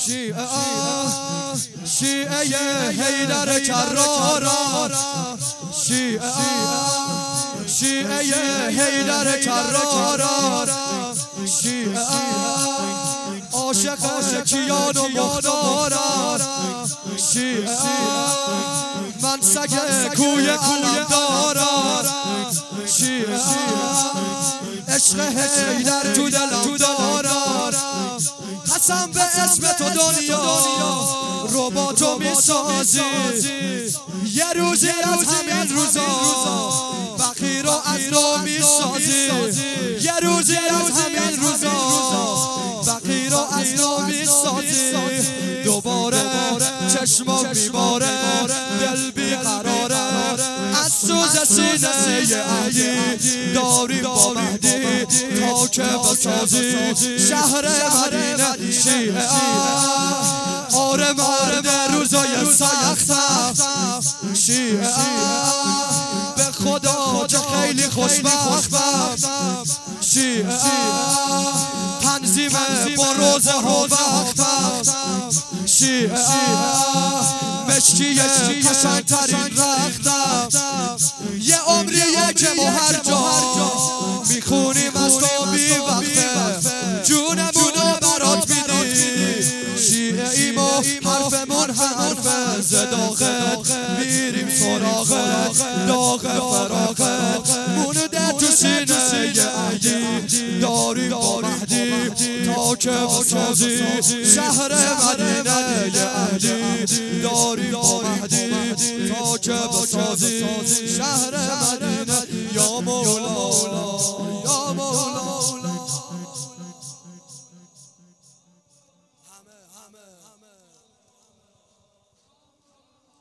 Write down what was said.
شیعه حیدر کرارا شیعه حیدر کرارا شیعه عاشق کیان و مختارا شیعه من سگ کوی علمدارا شیعه عشق حیدر تو دلم دارا قسم به اسم تو دنیا رو با تو میسازی یه روزی از همین روزا فقیر رو از نو میسازی یه روزی از همین روزا فقیر رو از نو میسازی دوباره چشمم بیماره دل بیقراره از سوز سینه علی داریم با مهدی تا که بسازی شهر مدینه شیعه آره مرد روزای سختم شیعه به خدا چه خیلی خوشبختم شیعه تنظیم با روزه ها وقتم شیعه مشکیه قشنگترین رختم یه عمریه که ما هر جا میخونیم از تو بی وقته جونمونو برات میدی شیعه ایمو حرفمون حرفه زداغت میریم سراغت داغ فراغت مونده تو سینه علی داریم با مهدی تا که بسازی شهر مدینه علی داریم با مهدی تا که بسازی شهر مدینه